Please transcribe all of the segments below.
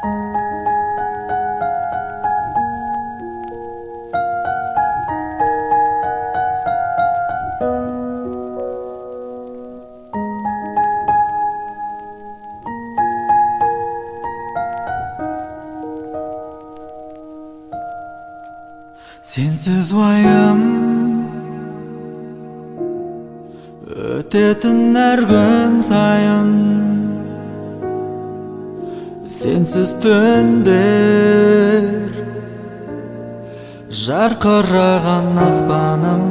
Sensiz vayım ötetin her gün sayın, sensiz tündür jarqıragan aspanım.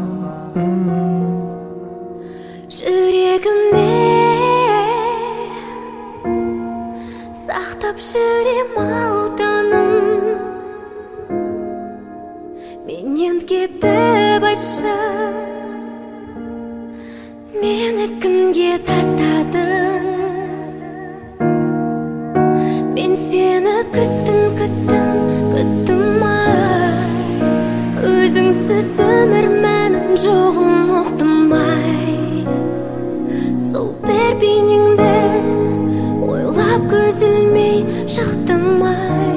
Жүрегімде сақтап жүрем алтыным, менен кетіп айтшы, мені кімге тастадың? Мен сені күттім ай, өзіңсіз өмір мәнін жоғын ұқтым ай. Сол бір бейнеңді ойлап көз ілмей шықтым ай.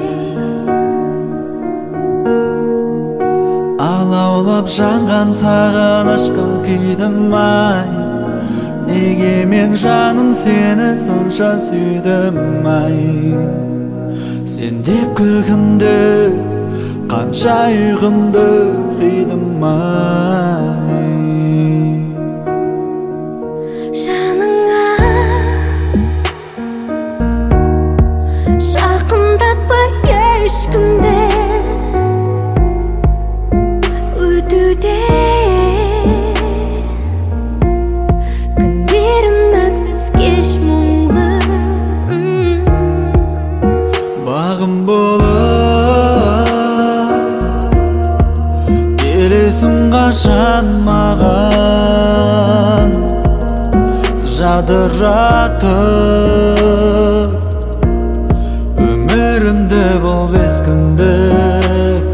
Алаулап жанған сағынышқа күйдім ай, неге мен жаным сені сонша сүйдім ай. Сен деп күлкімді, қанша ұйқымды қидым ай. Жаныңа жақындатпа ешкімді, өтуде күндерім мәнсіз кеш мұңлы. Бағым болып келесің қашан маған, жадыратып өмірімді бұл бес күндік.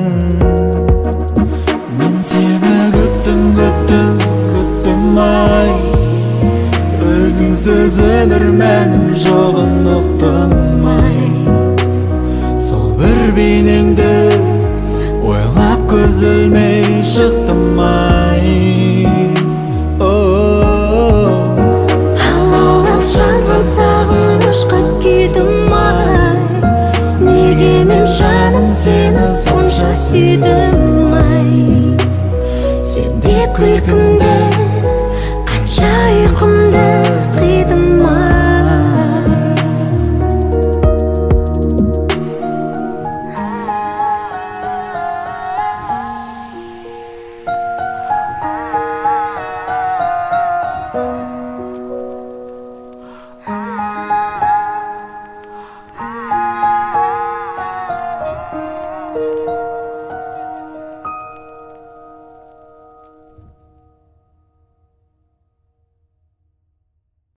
Мен сені күттім ай, өзіңсіз өмір мәнін жоғын ұқтым ай. Сол бір бейнеңді ойлап көз ілмей шықтым ай. Алаулап жанған сағынышқа күйдім ай, неге мен жаным сені сонша сүйдім ай. Сен деп күлкімді, қанша ұйқымды қидым ай.